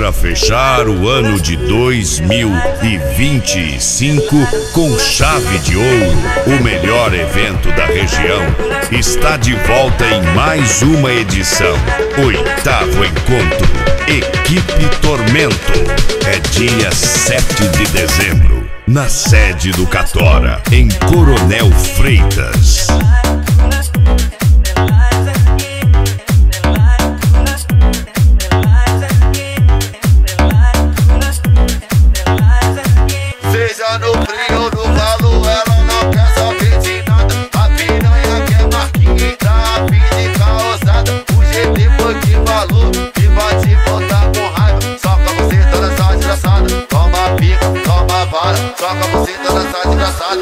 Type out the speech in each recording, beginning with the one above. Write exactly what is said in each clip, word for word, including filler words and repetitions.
para fechar o ano de dois mil e vinte e cinco com chave de ouro. O melhor evento da região está de volta em mais uma edição. Oitavo encontro Equipe Tormento. É dia sete de dezembro, na sede do Catora, em Coronel Freitas. Seja no frio ou no calor, ela não quer saber de nada. A piranha quer marquinha, tá a fim de causada. O G T foi que falou, que vai te botar com raiva. Soca você tá nessa desgraçada, toma pica, toma vara. Soca você tá nessa desgraçada.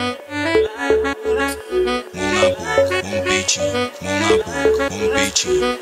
Mão na boca, mão no peitinho, mão na boca, mão no peitinho.